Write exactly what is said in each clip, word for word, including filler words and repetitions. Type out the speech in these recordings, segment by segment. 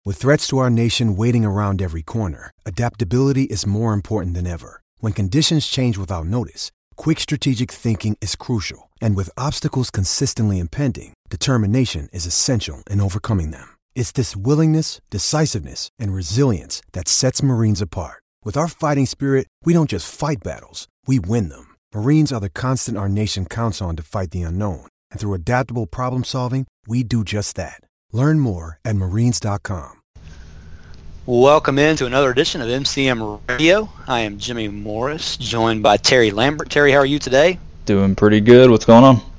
With threats to our nation waiting around every corner, adaptability is more important than ever. When conditions change without notice, quick strategic thinking is crucial. And with obstacles consistently impending, determination is essential in overcoming them. It's this willingness, decisiveness, and resilience that sets Marines apart. With our fighting spirit, we don't just fight battles, we win them. Marines are the constant our nation counts on to fight the unknown. And through adaptable problem solving, we do just that. Learn more at marines dot com. Welcome in to another edition of M C M Radio. I am Jimmy Morris, joined by Terry Lambert. Terry, how are you today? Doing pretty good. What's going on?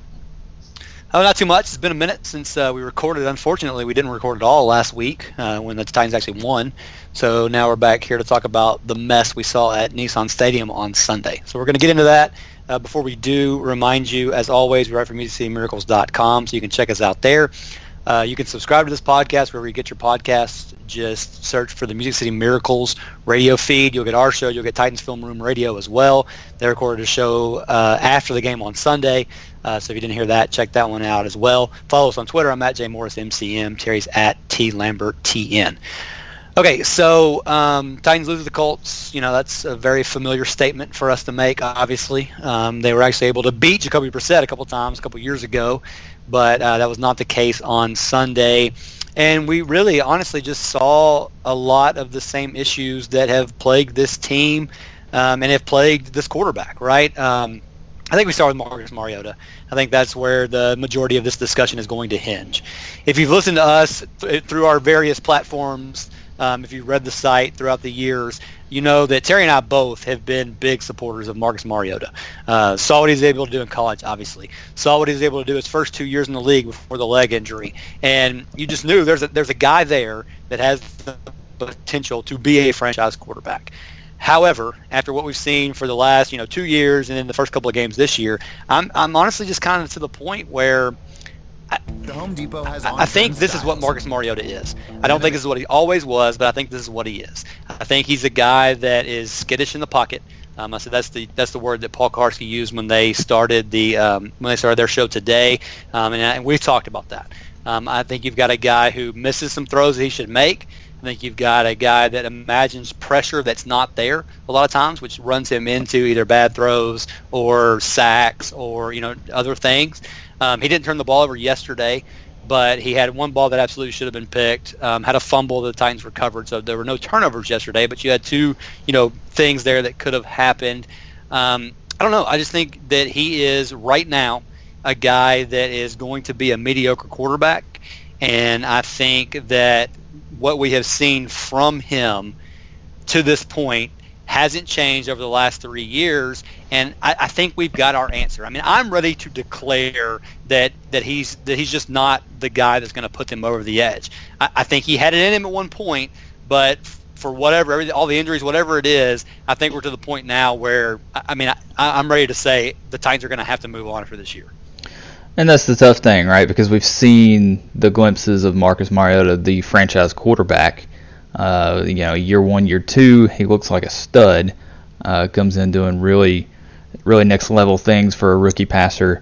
Oh, not too much. It's been a minute since uh, we recorded. Unfortunately, we didn't record at all last week uh, when the Titans actually won. So now we're back here to talk about the mess we saw at Nissan Stadium on Sunday. So we're going to get into that. Uh, before we do, remind you, as always, we write for music city miracles dot com, so you can check us out there. Uh, you can subscribe to this podcast wherever you get your podcasts. Just search for the Music City Miracles radio feed. You'll get our show. You'll get Titans Film Room Radio as well. They recorded a show uh, after the game on Sunday. Uh, so if you didn't hear that, check that one out as well. Follow us on Twitter. I'm at J Morris M C M. Terry's at T Lambert T N. Okay, so um, Titans lose to the Colts. You know, that's a very familiar statement for us to make, obviously. Um, they were actually able to beat Jacoby Brissett a couple times a couple years ago, but uh, that was not the case on Sunday. And we really, honestly, just saw a lot of the same issues that have plagued this team um, and have plagued this quarterback, right? Um, I think we start with Marcus Mariota. I think that's where the majority of this discussion is going to hinge. If you've listened to us th- through our various platforms, um, if you've read the site throughout the years, you know that Terry and I both have been big supporters of Marcus Mariota. Uh, saw what he was able to do in college, obviously. Saw what he was able to do his first two years in the league before the leg injury. And you just knew there's a, there's a guy there that has the potential to be a franchise quarterback. However, after what we've seen for the last, you know, two years and then the first couple of games this year, I'm I'm honestly just kind of to the point where I, the Home Depot has I think this is what Marcus Mariota is. I don't think this is what he always was, but I think this is what he is. I think he's a guy that is skittish in the pocket. Um, I said that's the that's the word that Paul Karski used when they started the um, when they started their show today, um, and, and we've talked about that. Um, I think you've got a guy who misses some throws that he should make. I think you've got a guy that imagines pressure that's not there a lot of times, which runs him into either bad throws or sacks or, you know, other things. Um, he didn't turn the ball over yesterday, but he had one ball that absolutely should have been picked, um, had a fumble that the Titans recovered. So there were no turnovers yesterday, but you had two, you know, things there that could have happened. Um, I don't know. I just think that he is right now a guy that is going to be a mediocre quarterback, and I think that what we have seen from him to this point hasn't changed over the last three years, and I, I think we've got our answer. I mean, I'm ready to declare that that he's that he's just not the guy that's going to put them over the edge. I, I think he had it in him at one point, but for whatever, everything, all the injuries, whatever it is, I think we're to the point now where, I mean, I, I'm ready to say the Titans are going to have to move on for this year. And that's the tough thing, right? Because we've seen the glimpses of Marcus Mariota, the franchise quarterback. Uh, you know, year one, year two, he looks like a stud. Uh, comes in doing really, really next level things for a rookie passer.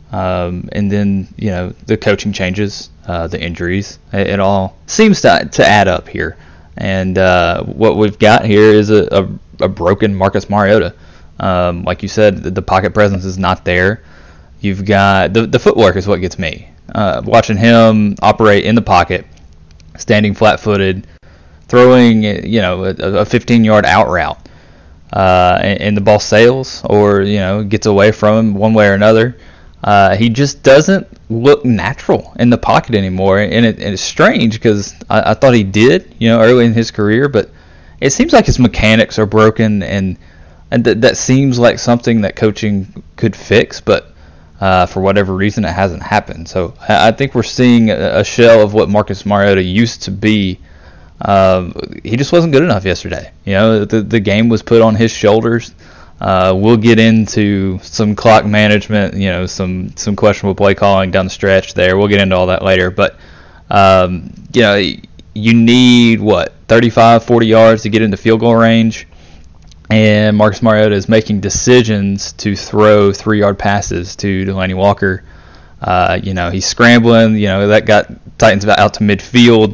Um, and then, you know, the coaching changes, uh, the injuries. It, it all seems to to add up here. And uh, what we've got here is a, a, a broken Marcus Mariota. Um, like you said, the, the pocket presence is not there. You've got the the footwork is what gets me. Uh, watching him operate in the pocket, standing flat-footed, throwing you know a fifteen-yard out route, uh, and, and the ball sails or you know gets away from him one way or another. Uh, he just doesn't look natural in the pocket anymore, and, it, and it's strange because I, I thought he did you know early in his career, but it seems like his mechanics are broken, and and th- that seems like something that coaching could fix, but. Uh, for whatever reason, it hasn't happened. So I think we're seeing a shell of what Marcus Mariota used to be. Uh, he just wasn't good enough yesterday. You know, the the game was put on his shoulders. Uh, we'll get into some clock management, you know, some some questionable play calling down the stretch there. We'll get into all that later. But um, you know, you need what thirty-five, forty yards to get into field goal range. And Marcus Mariota is making decisions to throw three-yard passes to Delanie Walker. Uh, you know, he's scrambling. You know, that got Titans out to midfield.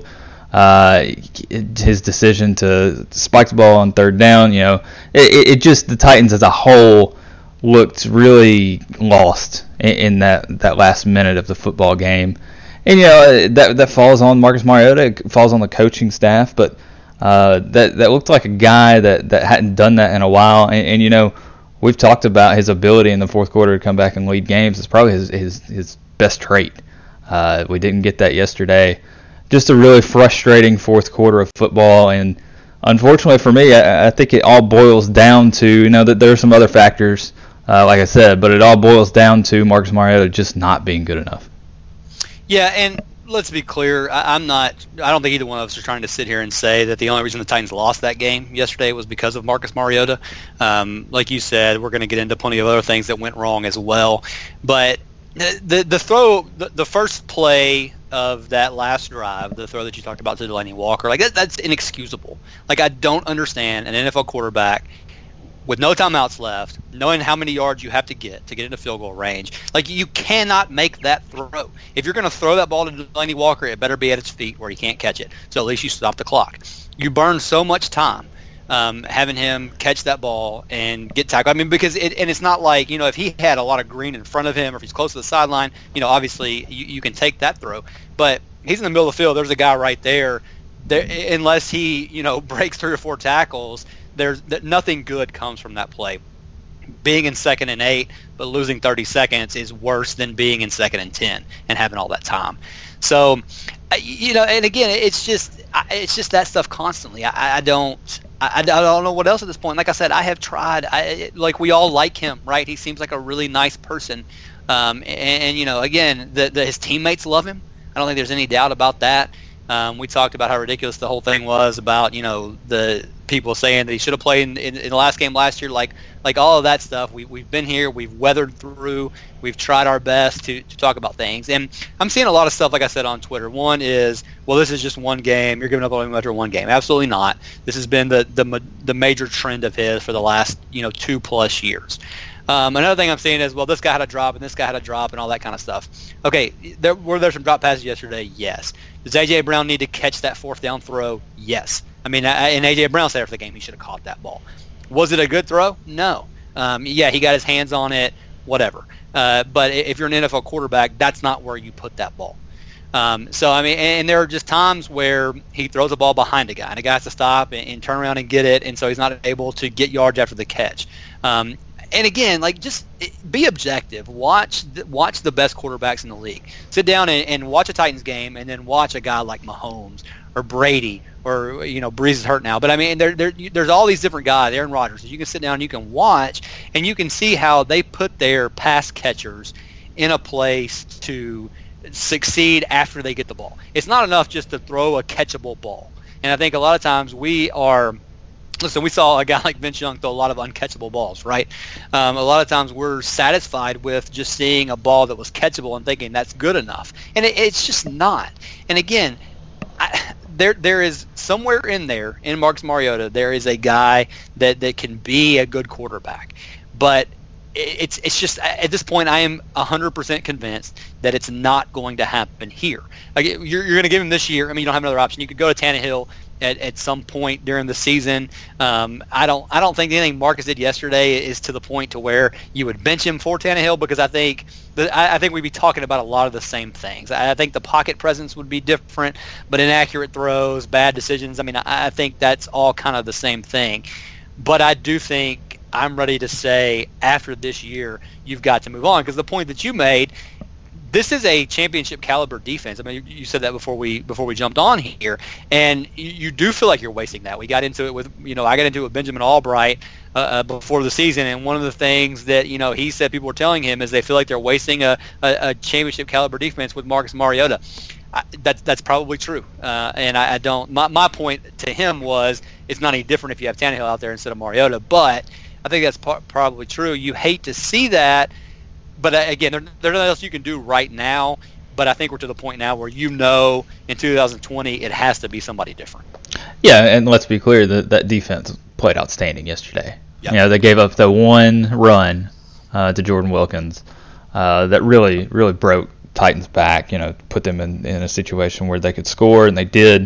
Uh, his decision to spike the ball on third down, you know, it, it just the Titans as a whole looked really lost in, in that, that last minute of the football game. And, you know, that that falls on Marcus Mariota, it falls on the coaching staff, but uh, that that looked like a guy that, that hadn't done that in a while. And, and, you know, we've talked about his ability in the fourth quarter to come back and lead games. It's probably his, his, his best trait. Uh, we didn't get that yesterday. Just a really frustrating fourth quarter of football, and unfortunately for me, I, I think it all boils down to, you know, that there are some other factors, uh, like I said, but it all boils down to Marcus Mariota just not being good enough. Yeah, and let's be clear, I, I'm not, I don't think either one of us are trying to sit here and say that the only reason the Titans lost that game yesterday was because of Marcus Mariota. Um, like you said, we're going to get into plenty of other things that went wrong as well, but the the, the throw, the, the first play of that last drive, the throw that you talked about to Delanie Walker, like that, that's inexcusable. Like, I don't understand an N F L quarterback with no timeouts left, knowing how many yards you have to get to get into field goal range. Like, you cannot make that throw. If you're going to throw that ball to Delanie Walker, it better be at its feet where he can't catch it. So at least you stop the clock. You burn so much time um, having him catch that ball and get tackled. I mean, because it, and it's not like, you know, if he had a lot of green in front of him or if he's close to the sideline, you know, obviously you, you can take that throw. But he's in the middle of the field. There's a guy right there. There, unless he, you know, breaks three or four tackles, there's nothing good comes from that play. Being in second and eight, but losing thirty seconds is worse than being in second and ten and having all that time. So, you know, and again, it's just it's just that stuff constantly. I, I don't I, I don't know what else at this point. Like I said, I have tried. I, like we all like him, right? He seems like a really nice person, um, and, and you know, again, the, the, his teammates love him. I don't think there's any doubt about that. Um, we talked about how ridiculous the whole thing was about, you know, the people saying that he should have played in, in, in the last game last year, like like all of that stuff. We, we've been here. We've weathered through. We've tried our best to, to talk about things. And I'm seeing a lot of stuff, like I said, on Twitter. One is, well, this is just one game. You're giving up only after one game. Absolutely not. This has been the, the, the major trend of his for the last, you know, two-plus years. Um, another thing I'm seeing is, well, this guy had a drop and this guy had a drop and all that kind of stuff. Okay, there, were there some drop passes yesterday? Yes. Does A J. Brown need to catch that fourth down throw? Yes. I mean, and A J. Brown said after the game he should have caught that ball. Was it a good throw? No. Um, yeah, he got his hands on it, whatever. Uh, but if you're an N F L quarterback, that's not where you put that ball. Um, so, I mean, and there are just times where he throws a ball behind a guy, and a guy has to stop and, and turn around and get it, and so he's not able to get yards after the catch. Um, and again, like, just be objective. Watch the, watch the best quarterbacks in the league. Sit down and, and watch a Titans game, and then watch a guy like Mahomes or Brady or, you know, Breeze is hurt now. But, I mean, there, there, there's all these different guys, Aaron Rodgers, that you can sit down and you can watch, and you can see how they put their pass catchers in a place to succeed after they get the ball. It's not enough just to throw a catchable ball. And I think a lot of times we are – listen, we saw a guy like Vince Young throw a lot of uncatchable balls, right? Um, a lot of times we're satisfied with just seeing a ball that was catchable and thinking that's good enough. And it, it's just not. And again, I, there there is somewhere in there, in Marcus Mariota, there is a guy that, that can be a good quarterback. But it's it's just, at this point, I am one hundred percent convinced that it's not going to happen here. Like, you're, you're going to give him this year. I mean, you don't have another option. You could go to Tannehill At, at some point during the season. Um, I don't I don't think anything Marcus did yesterday is to the point to where you would bench him for Tannehill, because I think the, I, I think we'd be talking about a lot of the same things. I, I think the pocket presence would be different, but inaccurate throws, bad decisions, I mean, I, I think that's all kind of the same thing. But I do think I'm ready to say after this year, you've got to move on, because the point that you made, this is a championship caliber defense. I mean, you said that before we before we jumped on here, and you, you do feel like you're wasting that. We got into it with, you know, I got into it with Benjamin Albright uh, uh, before the season, and one of the things that, you know, he said people were telling him is they feel like they're wasting a, a, a championship caliber defense with Marcus Mariota. I, that's that's probably true, uh, and I, I don't. My my point to him was it's not any different if you have Tannehill out there instead of Mariota, but I think that's par- probably true. You hate to see that. But again, there, there's nothing else you can do right now. But I think we're to the point now where, you know, in two thousand twenty, it has to be somebody different. Yeah, and let's be clear, that that defense played outstanding yesterday. Yep. You know, they gave up the one run uh, to Jordan Wilkins uh, that really, really broke Titans back. You know, put them in, in a situation where they could score, and they did.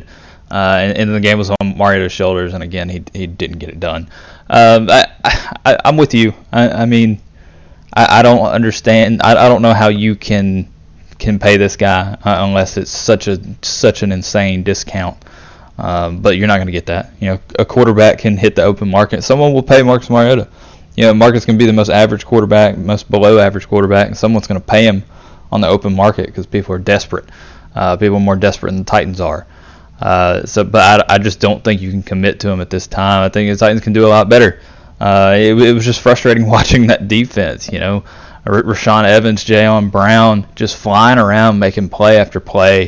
uh, and, and the game was on Mariota's shoulders, and again, he he didn't get it done. Um, I, I I'm with you. I, I mean, I, I don't understand. I, I don't know how you can can pay this guy uh, unless it's such a such an insane discount. Um, but you're not going to get that. You know, a quarterback can hit the open market. Someone will pay Marcus Mariota. You know, Marcus can be the most average quarterback, most below average quarterback, and someone's going to pay him on the open market because people are desperate. Uh, people are more desperate than the Titans are. Uh, so, but I, I just don't think you can commit to him at this time. I think the Titans can do a lot better. Uh, it, it was just frustrating watching that defense. You know, R- Rashaan Evans, Jayon Brown, just flying around, making play after play.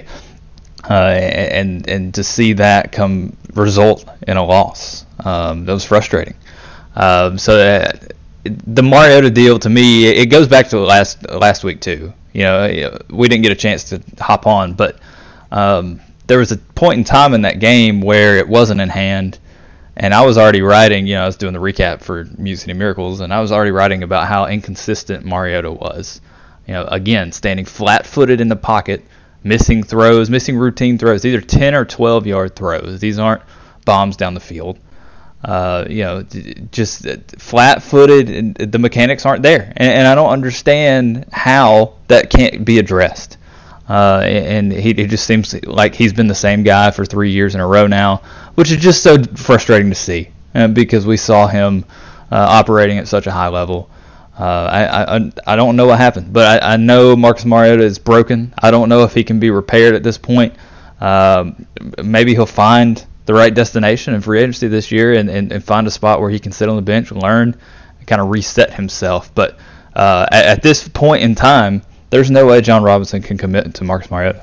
Uh, and and to see that come result in a loss, um, that was frustrating. Um, so that, the Mariota deal to me, it goes back to last last week too. You know, we didn't get a chance to hop on, but um, there was a point in time in that game where it wasn't in hand, and I was already writing. You know, I was doing the recap for Music City Miracles, and I was already writing about how inconsistent Mariota was. You know, again, standing flat-footed in the pocket. Missing throws, missing routine throws. These are ten or twelve yard throws. These aren't bombs down the field. Uh, you know, just flat-footed, and the mechanics aren't there. And, and I don't understand how that can't be addressed. Uh, and he it just seems like he's been the same guy for three years in a row now, which is just so frustrating to see uh, because we saw him uh, operating at such a high level. Uh, I, I I don't know what happened, but I, I know Marcus Mariota is broken. I don't know if he can be repaired at this point. Um, maybe he'll find the right destination in free agency this year and, and, and find a spot where he can sit on the bench and learn and kind of reset himself. But uh, at, at this point in time, there's no way John Robinson can commit to Marcus Mariota.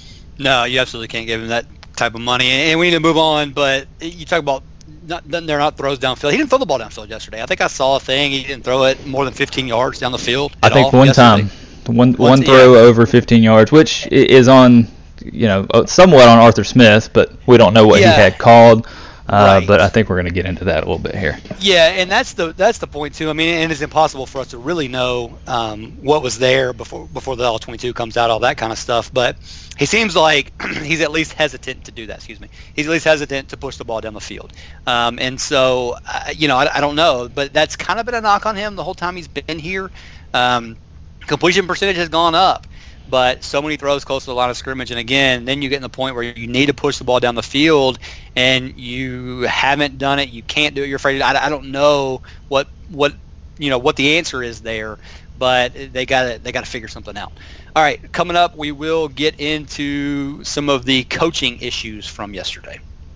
No, you absolutely can't give him that type of money. And we need to move on, but you talk about Not, they're not throws downfield. He didn't throw the ball downfield yesterday. I think I saw a thing. He didn't throw it more than fifteen yards down the field. I think one yesterday. time, one Once, one throw yeah. over fifteen yards, which is on, you know, somewhat on Arthur Smith, but we don't know what yeah. he had called. Uh, right. But I think we're going to get into that a little bit here. Yeah, and that's the that's the point too. I mean, and it's impossible for us to really know um, what was there before before the all twenty-two comes out, all that kind of stuff. But he seems like he's at least hesitant to do that. Excuse me. He's at least hesitant to push the ball down the field. Um, and so, uh, you know, I, I don't know, but that's kind of been a knock on him the whole time he's been here. Um, completion percentage has gone up. But so many throws close to the line of scrimmage, and again, then you get in the point where you need to push the ball down the field, and you haven't done it. You can't do it. You're afraid. I, I don't know what what you know what the answer is there, but they got to they got to figure something out. All right, coming up, we will get into some of the coaching issues from yesterday.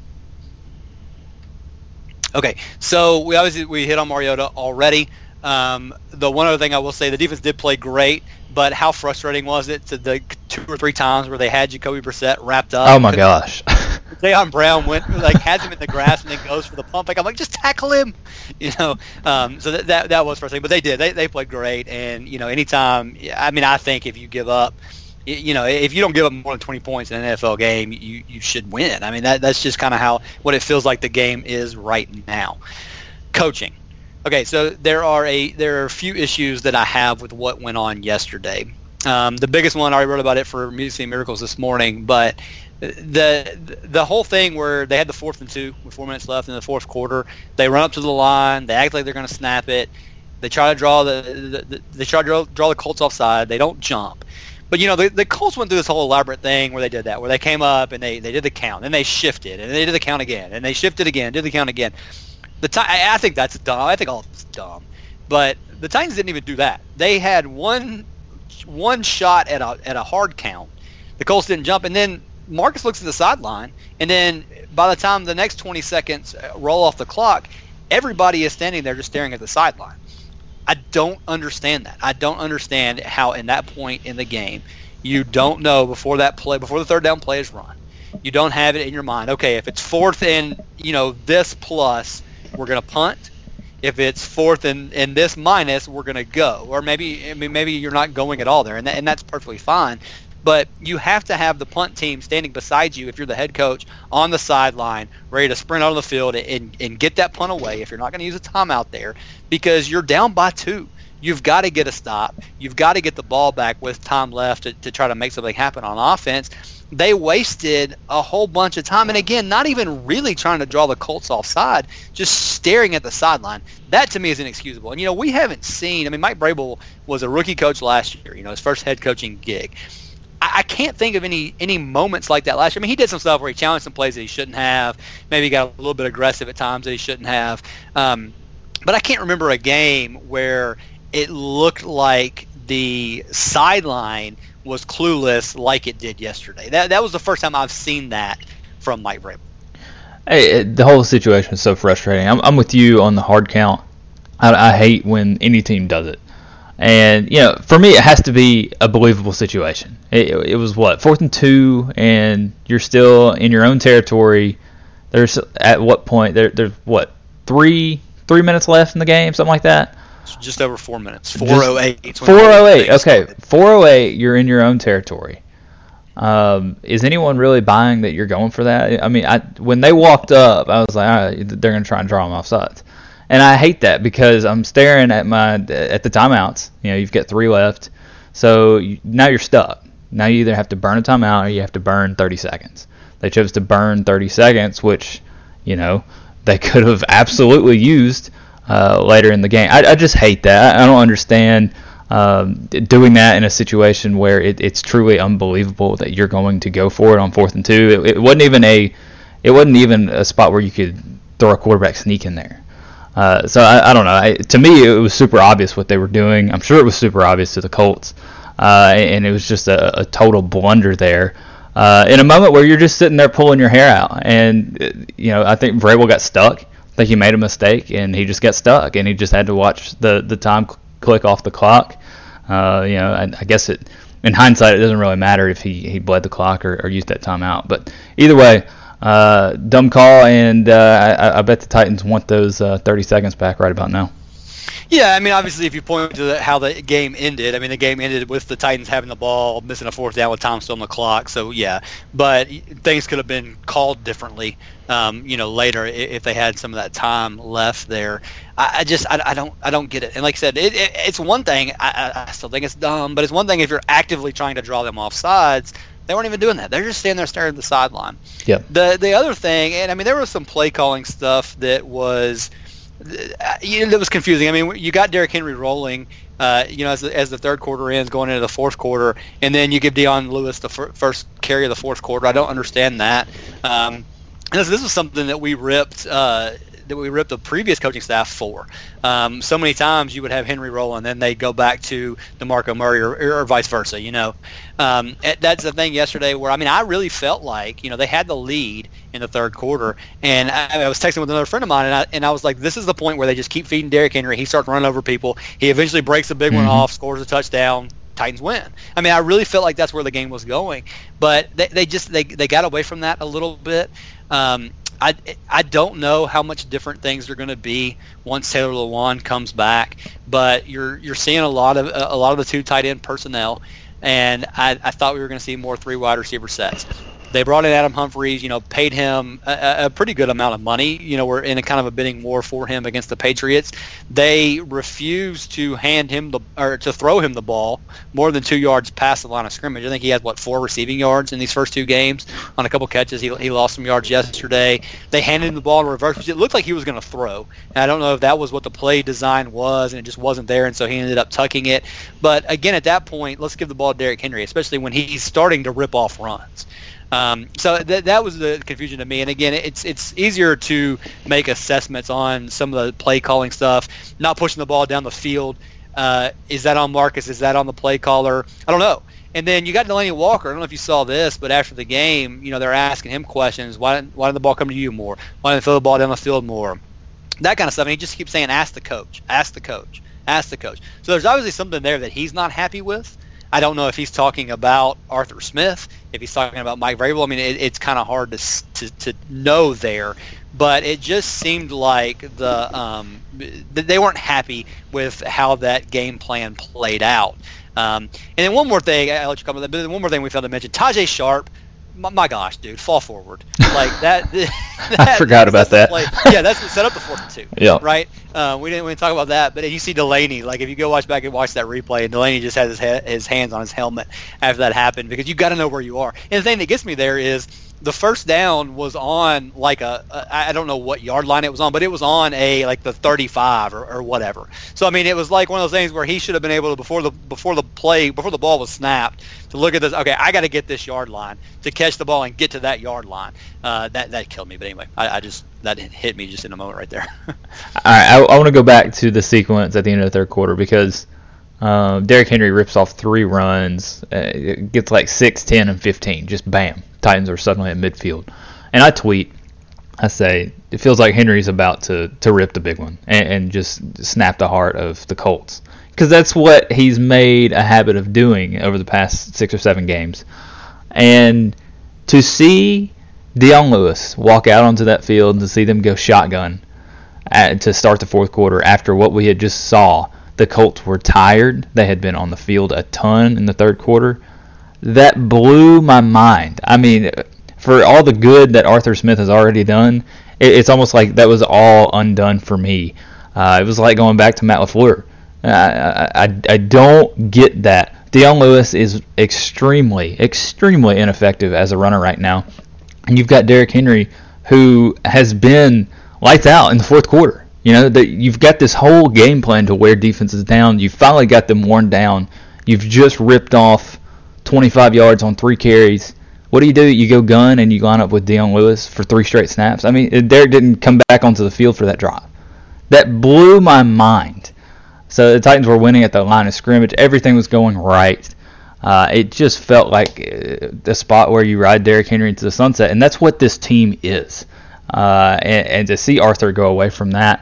Okay, so we obviously we hit on Mariota already. Um, the one other thing I will say, the defense did play great, but how frustrating was it to the two or three times where they had Jacoby Brissett wrapped up? Oh my gosh! Jayon Brown went like has him in the grass and then goes for the pump fake. I'm like, just tackle him, you know. Um, so that, that that was frustrating, but they did. They they played great, and you know, anytime. I mean, I think if you give up, you know, if you don't give up more than twenty points in an N F L game, you you should win. I mean, that that's just kind of how what it feels like the game is right now. Coaching. Okay, so there are a there are a few issues that I have with what went on yesterday. Um, the biggest one, I already wrote about it for Music City Miracles this morning, but the the whole thing where they had the fourth and two with four minutes left in the fourth quarter, they run up to the line, they act like they're going to snap it, they try to draw the, the, the they try to draw, draw the Colts offside, they don't jump. But, you know, the, the Colts went through this whole elaborate thing where they did that, where they came up and they, they did the count, and they shifted, and they did the count again, and they shifted again, did the count again. The t- I think that's dumb. I think all of it's dumb. But the Titans didn't even do that. They had one one shot at a at a hard count. The Colts didn't jump, and then Marcus looks at the sideline, and then by the time the next twenty seconds roll off the clock, everybody is standing there just staring at the sideline. I don't understand that. I don't understand how in that point in the game you don't know before that play, before the third down play is run, you don't have it in your mind. Okay, if it's fourth and you know this plus, we're going to punt. If it's fourth and, and this minus, we're going to go. Or maybe I mean, maybe you're not going at all there, and, that, and that's perfectly fine. But you have to have the punt team standing beside you if you're the head coach on the sideline, ready to sprint out on the field and, and get that punt away if you're not going to use a timeout there, because you're down by two. You've got to get a stop. You've got to get the ball back with time left to, to try to make something happen on offense. they wasted a whole bunch of time. And again, not even really trying to draw the Colts offside, just staring at the sideline. That to me is inexcusable. And, you know, we haven't seen, I mean, Mike Vrabel was a rookie coach last year, you know, his first head coaching gig. I, I can't think of any any moments like that last year. I mean, he did some stuff where he challenged some plays that he shouldn't have. Maybe he got a little bit aggressive at times that he shouldn't have. Um, but I can't remember a game where it looked like the sideline was clueless like it did yesterday. That that was the first time I've seen that from Mike Vrabel. Hey, the whole situation is so frustrating. I'm, I'm with you on the hard count. I, I hate when any team does it. And, you know, for me, it has to be a believable situation. It, it was, what, fourth and two, and you're still in your own territory. There's, at what point, there, there's, what, three three minutes left in the game, something like that? Just over four minutes. four oh eight. four oh eight, okay. four oh eight, you're in your own territory. Um, is anyone really buying that you're going for that? I mean, I, when they walked up, I was like, all right, they're going to try and draw them off sides. And I hate that because I'm staring at my at the timeouts. You know, you've got three left. So you, now you're stuck. Now you either have to burn a timeout or you have to burn thirty seconds. They chose to burn thirty seconds, which, you know, they could have absolutely used Uh, later in the game. I, I just hate that. I don't understand um, doing that in a situation where it, it's truly unbelievable that you're going to go for it on fourth and two. It, it wasn't even a, it wasn't even a spot where you could throw a quarterback sneak in there. Uh, so I, I don't know. I, to me, it was super obvious what they were doing. I'm sure it was super obvious to the Colts, uh, and it was just a, a total blunder there. Uh, in a moment where you're just sitting there pulling your hair out, and you know, I think Vrabel got stuck. I think he made a mistake, and he just got stuck, and he just had to watch the, the time cl- click off the clock. Uh, you know, I, I guess it in hindsight, it doesn't really matter if he, he bled the clock or, or used that timeout. But either way, uh, dumb call, and uh, I, I bet the Titans want those uh, thirty seconds back right about now. Yeah, I mean, obviously, if you point to the, how the game ended, I mean, the game ended with the Titans having the ball, missing a fourth down with time still on the clock. So, yeah, but things could have been called differently, um, you know, later if they had some of that time left there. I, I just, I, I don't, I don't get it. And like I said, it, it, it's one thing. I, I still think it's dumb, but it's one thing if you're actively trying to draw them off sides. They weren't even doing that. They're just standing there staring at the sideline. Yep. The the other thing, and I mean, there was some play calling stuff that was. You know, that was confusing. I mean, you got Derrick Henry rolling, uh, you know, as the, as the third quarter ends, going into the fourth quarter, and then you give Dion Lewis the fir- first carry of the fourth quarter. I don't understand that. Um, and this, this was something that we ripped uh, that we ripped the previous coaching staff for. Um, so many times you would have Henry roll, and then they go back to DeMarco Murray or, or vice versa. You know, um, that's the thing yesterday where I mean, I really felt like you know they had the lead in the third quarter, and I, I was texting with another friend of mine, and I, and I was like, this is the point where they just keep feeding Derrick Henry. He starts running over people. He eventually breaks a big mm-hmm. one off, scores a touchdown. Titans win. I mean, I really felt like that's where the game was going, but they, they just they, they got away from that a little bit. Um, I, I don't know how much different things are going to be once Taylor Lewan comes back, but you're you're seeing a lot of a lot of the two tight end personnel, and I, I thought we were going to see more three wide receiver sets. They brought in Adam Humphries, you know, paid him a, a pretty good amount of money. You know, we're in a kind of a bidding war for him against the Patriots. They refused to hand him the or to throw him the ball more than two yards past the line of scrimmage. I think he had what four receiving yards in these first two games on a couple catches. He he lost some yards yesterday. They handed him the ball in reverse, which it looked like he was going to throw. And I don't know if that was what the play design was, and it just wasn't there, and so he ended up tucking it. But again, at that point, let's give the ball to Derrick Henry, especially when he's starting to rip off runs. Um, so th- that was the confusion to me. And again, it's it's easier to make assessments on some of the play calling stuff, not pushing the ball down the field. Uh, is that on Marcus? Is that on the play caller? I don't know. And then you got Delaney Walker. I don't know if you saw this, but after the game, you know, they're asking him questions. Why didn't, why didn't the ball come to you more? Why didn't they throw the ball down the field more? That kind of stuff. And he just keeps saying, ask the coach, ask the coach, ask the coach. So there's obviously something there that he's not happy with. I don't know if he's talking about Arthur Smith, if he's talking about Mike Vrabel. I mean, it, it's kind of hard to, to to know there, but it just seemed like the um, they weren't happy with how that game plan played out. Um, and then one more thing, I'll let you comment on that, but then one more thing we failed to mention, Tajay Sharp, my, my gosh, dude, fall forward like that. that I forgot about that. Play. Yeah, that's what set up the fourth and two. Yeah. Right. Uh, we didn't we didn't talk about that, but you see Delaney. Like if you go watch back and watch that replay, and Delaney just has his he- his hands on his helmet after that happened because you got to know where you are. And the thing that gets me there is the first down was on like a, a I don't know what yard line it was on, but it was on a like the thirty-five or, or whatever. So I mean, it was like one of those things where he should have been able to before the before the play before the ball was snapped to look at this. Okay, I got to get this yard line to catch the ball and get to that yard line. Uh, that that killed me. But anyway, I, I just that hit me just in a moment right there. All right, I, I want to go back to the sequence at the end of the third quarter because um, Derrick Henry rips off three runs, uh, it gets like six, ten, and fifteen. Just bam. Titans are suddenly at midfield. And I tweet, I say, it feels like Henry's about to, to rip the big one and, and just snap the heart of the Colts. Because that's what he's made a habit of doing over the past six or seven games. And to see Dion Lewis walk out onto that field and to see them go shotgun at, to start the fourth quarter after what we had just saw, the Colts were tired. They had been on the field a ton in the third quarter. That blew my mind. I mean, for all the good that Arthur Smith has already done, it, it's almost like that was all undone for me. Uh, it was like going back to Matt LaFleur. I, I, I don't get that. Dion Lewis is extremely, extremely ineffective as a runner right now. And you've got Derrick Henry, who has been lights out in the fourth quarter. You know, that you've got this whole game plan to wear defenses down. You've finally got them worn down. You've just ripped off twenty-five yards on three carries. What do you do? You go gun and you line up with Dion Lewis for three straight snaps. I mean, Derrick didn't come back onto the field for that drive. That blew my mind. So the Titans were winning at the line of scrimmage. Everything was going right. Uh, it just felt like the spot where you ride Derrick Henry into the sunset, and that's what this team is. Uh, and, and to see Arthur go away from that,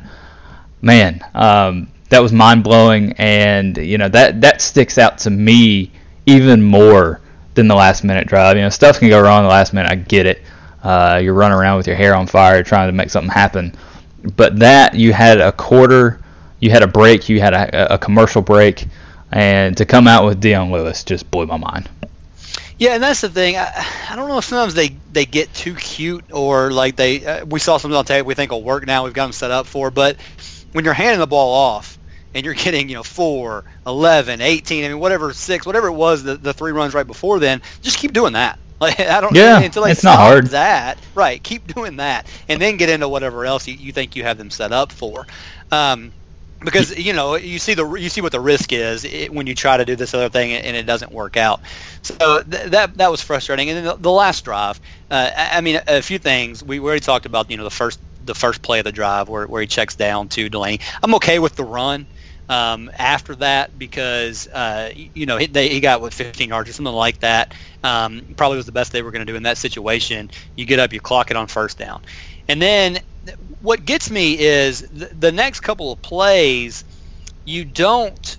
man, um, that was mind-blowing, and you know that that sticks out to me even more than the last-minute drive. You know, stuff can go wrong in the last minute. I get it. Uh, you're running around with your hair on fire trying to make something happen. But that, you had a quarter, you had a break, you had a, a commercial break, and to come out with Dion Lewis just blew my mind. Yeah, and that's the thing. I, I don't know if sometimes they, they get too cute or like they uh, we saw something on tape we think will work now. We've got them set up for. But when you're handing the ball off and you're getting, you know, four, eleven, eighteen, I mean, whatever, six, whatever it was, the, the three runs right before then, just keep doing that. Like, I don't yeah, until they it's not hard. That. Right, keep doing that. And then get into whatever else you, you think you have them set up for. Um, Because you know you see the you see what the risk is it, when you try to do this other thing and it doesn't work out. So th- that that was frustrating. And then the, the last drive, uh, I, I mean, a, a few things we already talked about. You know, the first the first play of the drive where, where he checks down to Delaney. I'm okay with the run um, after that because uh, you know he, they, he got what fifteen yards or something like that. Um, probably was the best they were going to do in that situation. You get up, you clock it on first down, and then. What gets me is the, the next couple of plays, you don't.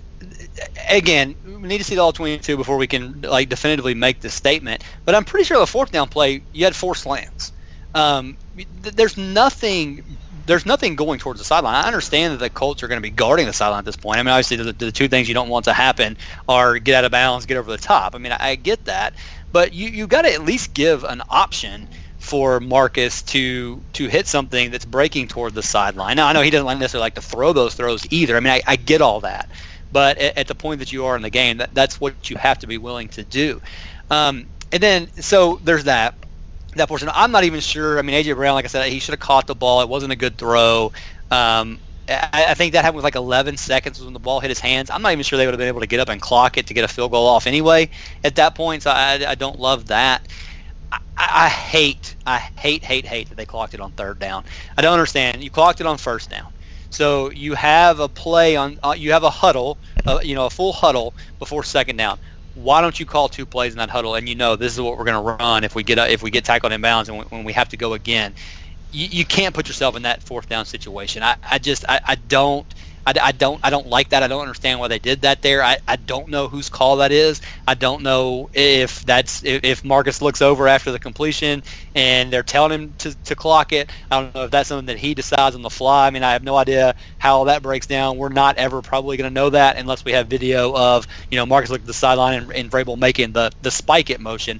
Again, we need to see the all twenty-two before we can like definitively make this statement. But I'm pretty sure the fourth down play, you had four slants. Um, there's nothing. There's nothing going towards the sideline. I understand that the Colts are going to be guarding the sideline at this point. I mean, obviously, the, the two things you don't want to happen are get out of bounds, get over the top. I mean, I, I get that, but you you got to at least give an option for Marcus to to hit something that's breaking toward the sideline. Now, I know he doesn't necessarily like to throw those throws either. I mean, I, I get all that. But at, at the point that you are in the game, that, that's what you have to be willing to do. Um, and then, so there's that that portion. I'm not even sure. I mean, A J. Brown, like I said, he should have caught the ball. It wasn't a good throw. Um, I, I think that happened with like eleven seconds when the ball hit his hands. I'm not even sure they would have been able to get up and clock it to get a field goal off anyway at that point. So I, I don't love that. I, I hate, I hate, hate, hate that they clocked it on third down. I don't understand. You clocked it on first down, so you have a play on, uh, you have a huddle, uh, you know, a full huddle before second down. Why don't you call two plays in that huddle? And you know this is what we're going to run if we get uh, if we get tackled in bounds and when we have to go again. You, you can't put yourself in that fourth down situation. I, I just, I, I don't. I, I don't I don't like that. I don't understand why they did that there. I, I don't know whose call that is. I don't know if that's if, if Marcus looks over after the completion and they're telling him to, to clock it. I don't know if that's something that he decides on the fly. I mean, I have no idea how that breaks down. We're not ever probably going to know that unless we have video of, you know, Marcus looking at the sideline and, and Vrabel making the, the spike it motion.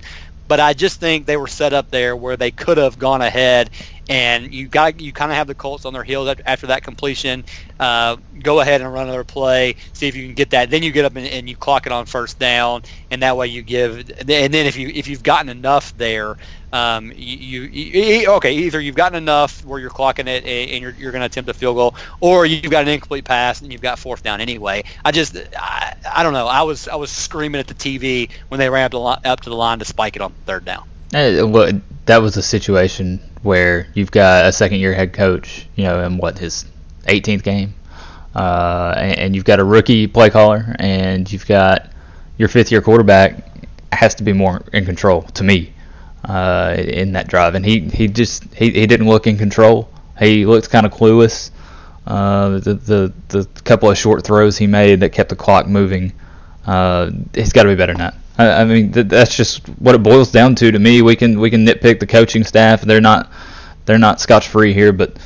but I just think they were set up there where they could have gone ahead, and you got you kind of have the Colts on their heels after that completion. Uh, go ahead and run another play, see if you can get that. Then you get up and, and you clock it on first down, and that way you give. And then if you if you've gotten enough there, um, you, you, you okay either you've gotten enough where you're clocking it and you're you're going to attempt a field goal, or you've got an incomplete pass and you've got fourth down anyway. I just I, I don't know. I was I was screaming at the T V when they ran up to, the, up to the line to spike it on third down. Uh, well, that was a situation where you've got a second-year head coach, you know, in what, his eighteenth game, uh, and, and you've got a rookie play caller, and you've got your fifth-year quarterback has to be more in control, to me, uh, in that drive. And he, he just he, he didn't look in control. He looked kind of clueless. Uh, the, the the couple of short throws he made that kept the clock moving, uh, he's got to be better than that. I mean, that's just what it boils down to. To me, we can we can nitpick the coaching staff. They're not they're not scotch free here, but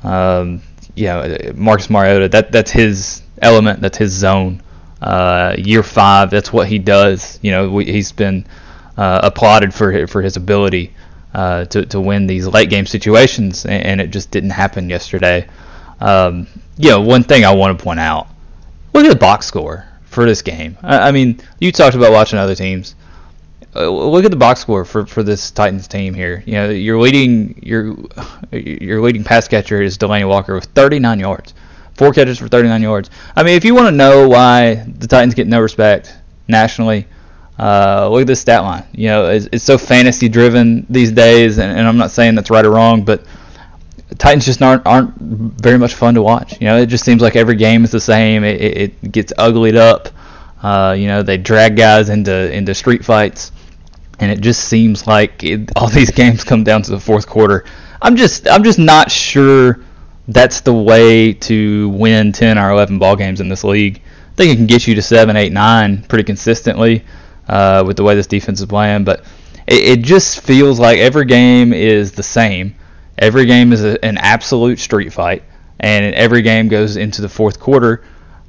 um, yeah, Marcus Mariota, that that's his element. That's his zone. Uh, year five, that's what he does. You know, we, he's been uh, applauded for for his ability uh, to to win these late game situations, and, and it just didn't happen yesterday. Um, you know, one thing I want to point out: look at the box score for this game. I mean, you talked about watching other teams. Uh, look at the box score for, for this Titans team here. You know, your leading your your leading pass catcher is Delanie Walker with thirty-nine yards, four catches for thirty-nine yards. I mean, if you want to know why the Titans get no respect nationally, uh, look at this stat line. You know, it's, it's so fantasy driven these days, and, and I'm not saying that's right or wrong, but the Titans just aren't aren't very much fun to watch. You know, it just seems like every game is the same. It, it, it gets uglied up. Uh, you know, they drag guys into into street fights, and it just seems like it, all these games come down to the fourth quarter. I'm just I'm just not sure that's the way to win ten or eleven ball games in this league. I think it can get you to seven, eight, nine pretty consistently uh, with the way this defense is playing, but it, it just feels like every game is the same. Every game is a, an absolute street fight, and every game goes into the fourth quarter.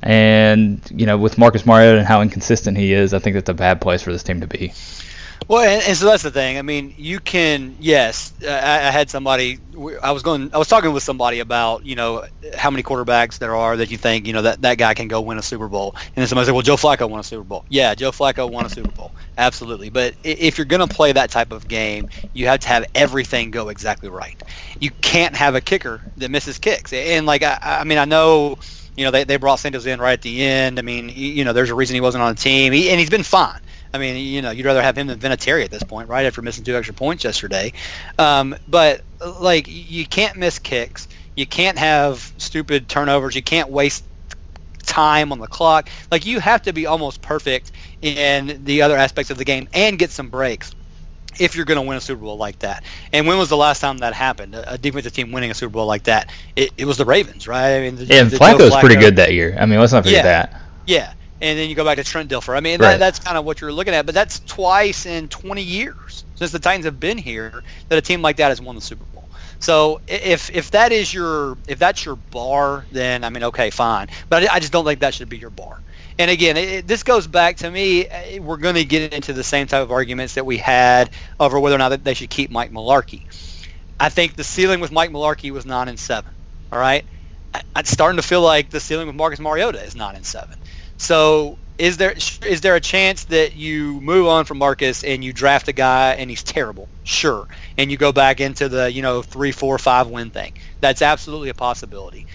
And, you know, with Marcus Mariota and how inconsistent he is, I think that's a bad place for this team to be. Well, and, and so that's the thing. I mean, you can, yes, I, I had somebody, I was going, I was talking with somebody about, you know, how many quarterbacks there are that you think, you know, that, that guy can go win a Super Bowl. And then somebody said, well, Joe Flacco won a Super Bowl. Yeah, Joe Flacco won a Super Bowl. Absolutely. But if you're going to play that type of game, you have to have everything go exactly right. You can't have a kicker that misses kicks. And, like, I, I mean, I know, you know, they, they brought Santos in right at the end. I mean, you know, there's a reason he wasn't on the team. He, and he's been fine. I mean, you know, you'd rather have him than Vinatieri at this point, right, after missing two extra points yesterday. Um, but, like, you can't miss kicks. You can't have stupid turnovers. You can't waste time on the clock. Like, you have to be almost perfect in the other aspects of the game and get some breaks if you're going to win a Super Bowl like that. And when was the last time that happened? A defensive team winning a Super Bowl like that? It, it was the Ravens, right? I mean, the, yeah, the Flacco was Flacco, pretty good that year. I mean, let's not forget yeah, that. Yeah. And then you go back to Trent Dilfer. I mean, right. that, that's kind of what you're looking at. But that's twice in twenty years since the Titans have been here that a team like that has won the Super Bowl. So if if that is your if that's your bar, then I mean, okay, fine. But I just don't think that should be your bar. And again, it, this goes back to me. We're going to get into the same type of arguments that we had over whether or not they should keep Mike Mularkey. I think the ceiling with Mike Mularkey was nine and seven. All right, I, I'm starting to feel like the ceiling with Marcus Mariota is nine and seven. So is there is there a chance that you move on from Marcus and you draft a guy and he's terrible? Sure. And you go back into the, you know, three, four, five win thing. That's absolutely a possibility.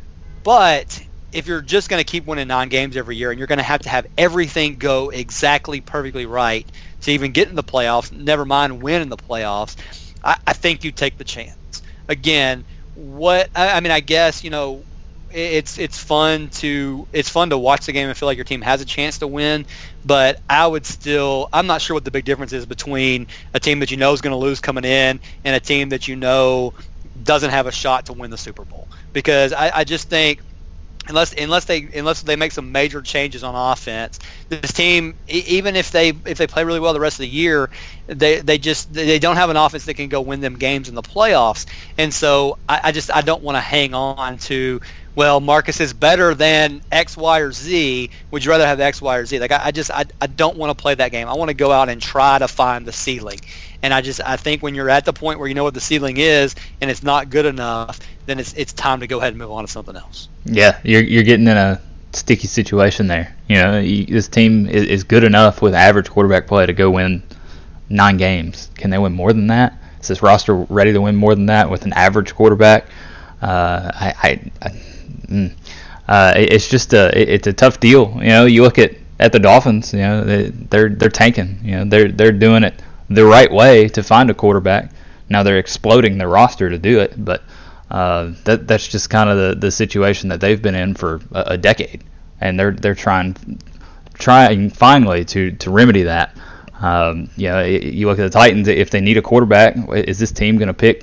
But if you're just going to keep winning nine games every year and you're going to have to have everything go exactly perfectly right to even get in the playoffs, never mind win in the playoffs, I, I think you take the chance. Again, what I, I mean, I guess, you know, It's it's fun to it's fun to watch the game and feel like your team has a chance to win, but I would still I'm not sure what the big difference is between a team that you know is going to lose coming in and a team that you know doesn't have a shot to win the Super Bowl, because I, I just think unless unless they unless they make some major changes on offense, this team, even if they if they play really well the rest of the year, they they just they don't have an offense that can go win them games in the playoffs. And so I, I just I don't want to hang on to well, Marcus is better than X, Y, or Z. Would you rather have the X, Y, or Z? Like I, I just I, I don't want to play that game. I want to go out and try to find the ceiling. And I just I think when you're at the point where you know what the ceiling is and it's not good enough, then it's it's time to go ahead and move on to something else. Yeah, you're you're getting in a sticky situation there. You know, you, this team is, is good enough with average quarterback play to go win nine games. Can they win more than that? Is this roster ready to win more than that with an average quarterback? Uh, I, I, I mm, uh, it, it's just a it, it's a tough deal. You know, you look at, at the Dolphins. You know, they, they're they're tanking. You know, they're they're doing it the right way to find a quarterback. Now they're exploding their roster to do it, but uh, that that's just kind of the, the situation that they've been in for a, a decade, and they're they're trying trying finally to, to remedy that. Um, you know, you look at the Titans. If they need a quarterback, is this team going to pick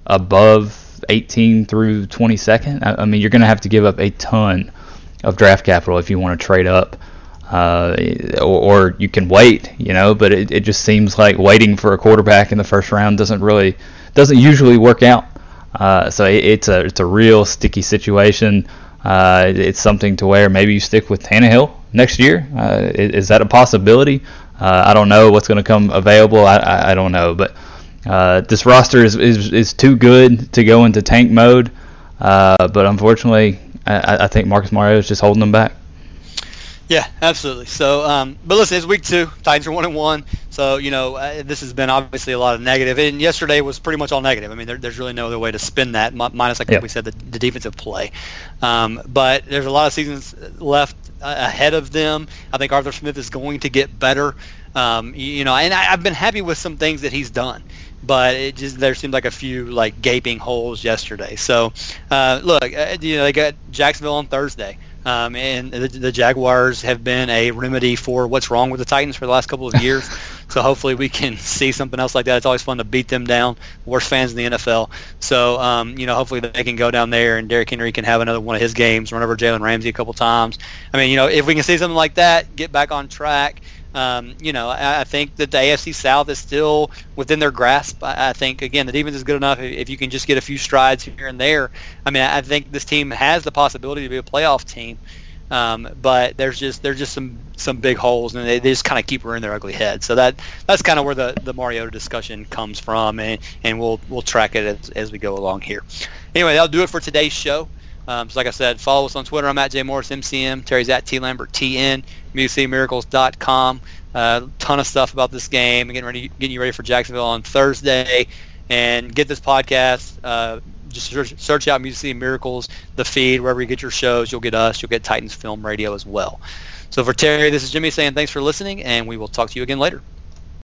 above eighteen through twenty-second? I, I mean, you're going to have to give up a ton of draft capital if you want to trade up. Uh, or, or you can wait, you know, but it, it just seems like waiting for a quarterback in the first round doesn't really, doesn't usually work out. Uh, so it, it's a it's a real sticky situation. Uh, it, it's something to where maybe you stick with Tannehill next year. Uh, is, is that a possibility? Uh, I don't know what's going to come available. I, I, I don't know, but uh, this roster is, is is too good to go into tank mode. Uh, but unfortunately, I, I think Marcus Mariota is just holding them back. Yeah, absolutely. So, um, but listen, it's week two. Titans are one and one. So, you know, uh, this has been obviously a lot of negative. And yesterday was pretty much all negative. I mean, there, there's really no other way to spin that, minus, like yep. we said, the, the defensive play. Um, but there's a lot of seasons left uh, ahead of them. I think Arthur Smith is going to get better. Um, you, you know, and I, I've been happy with some things that he's done. But it just there seemed like a few like gaping holes yesterday. So, uh, look, uh, you know, they got Jacksonville on Thursday. Um, and the, the Jaguars have been a remedy for what's wrong with the Titans for the last couple of years. So hopefully we can see something else like that. It's always fun to beat them down. Worst fans in the N F L. So, um, you know, hopefully they can go down there and Derrick Henry can have another one of his games, run over Jalen Ramsey a couple times. I mean, you know, if we can see something like that, get back on track. Um, you know, I, I think that the A F C South is still within their grasp. I, I think, again, the defense is good enough. If, if you can just get a few strides here and there, I mean, I, I think this team has the possibility to be a playoff team. Um, but there's just there's just some, some big holes, and they, they just kind of keep rearing their ugly head. So that that's kind of where the, the Mariota discussion comes from, and, and we'll we'll track it as, as we go along here. Anyway, that'll do it for today's show. Um, so like I said, follow us on Twitter. I'm at J Morris M C M. Terry's at T Lambert T N. Music City Miracles dot com. A uh, ton of stuff about this game. Getting ready, getting you ready for Jacksonville on Thursday, and get this podcast. Uh, just search, search out Music City Miracles, the feed, wherever you get your shows. You'll get us. You'll get Titans Film Radio as well. So for Terry, this is Jimmy saying thanks for listening, and we will talk to you again later.